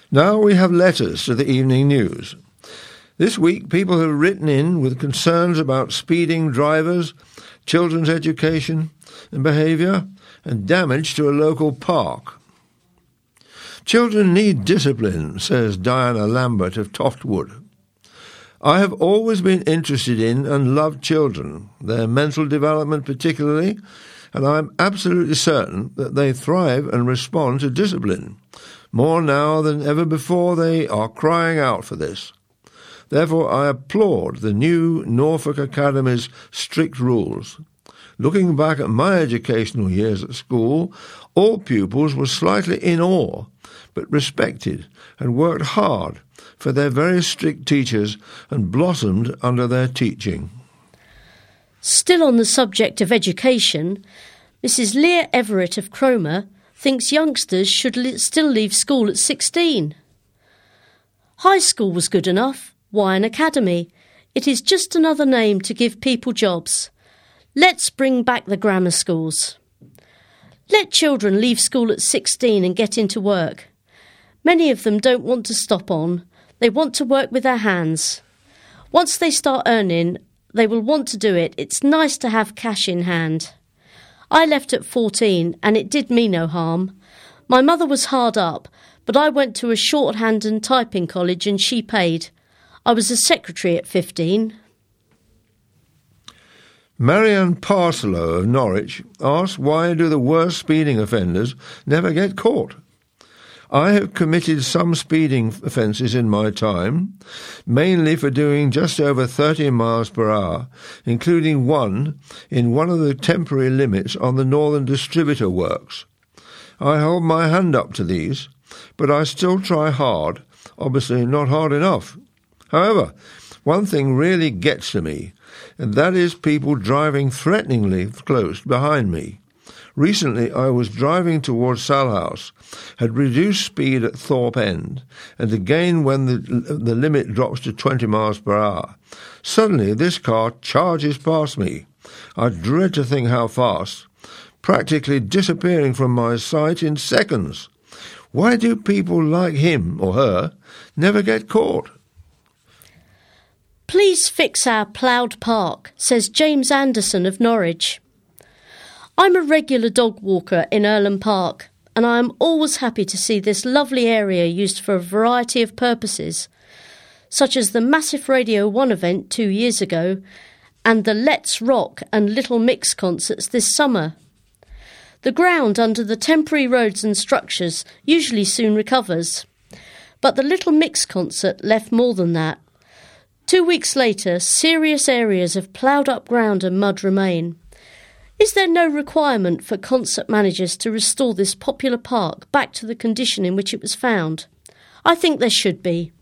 Now we have letters to the Evening News. This week people have written in with concerns about speeding drivers, children's education and behaviour, and damage to a local park. Children need discipline, says Diana Lambert of Toftwood. I have always been interested in and loved children, their mental development particularly, and I am absolutely certain that they thrive and respond to discipline. More now than ever before, they are crying out for this. Therefore, I applaud the new Norfolk Academy's strict rules. Looking back at my educational years at school, all pupils were slightly in awe, but respected and worked hard for their very strict teachers and blossomed under their teaching. Still on the subject of education, Mrs. Leah Everett of Cromer thinks youngsters should still leave school at 16. High school was good enough. Why an academy? It is just another name to give people jobs. Let's bring back the grammar schools. Let children leave school at 16 and get into work. Many of them don't want to stop on. They want to work with their hands. Once they start earning, they will want to do it. It's nice to have cash in hand. I left at 14 and it did me no harm. My mother was hard up, but I went to a shorthand and typing college and she paid. I was a secretary at 15. Marianne Parcelow of Norwich asks, why do the worst speeding offenders never get caught? I have committed some speeding offences in my time, mainly for doing just over 30 miles per hour, including one in one of the temporary limits on the Northern Distributor Works. I hold my hand up to these, but I still try hard, obviously not hard enough. However, one thing really gets to me, and that is people driving threateningly close behind me. Recently I was driving towards Salhouse, had reduced speed at Thorpe End, and again when the limit drops to 20 miles per hour. Suddenly this car charges past me. I dread to think how fast, practically disappearing from my sight in seconds. Why do people like him or her never get caught? Please fix our ploughed park, says James Anderson of Norwich. I'm a regular dog walker in Earlham Park, and I am always happy to see this lovely area used for a variety of purposes, such as the massive Radio 1 event 2 years ago and the Let's Rock and Little Mix concerts this summer. The ground under the temporary roads and structures usually soon recovers, but the Little Mix concert left more than that. 2 weeks later, serious areas of ploughed up ground and mud remain. Is there no requirement for concert managers to restore this popular park back to the condition in which it was found? I think there should be.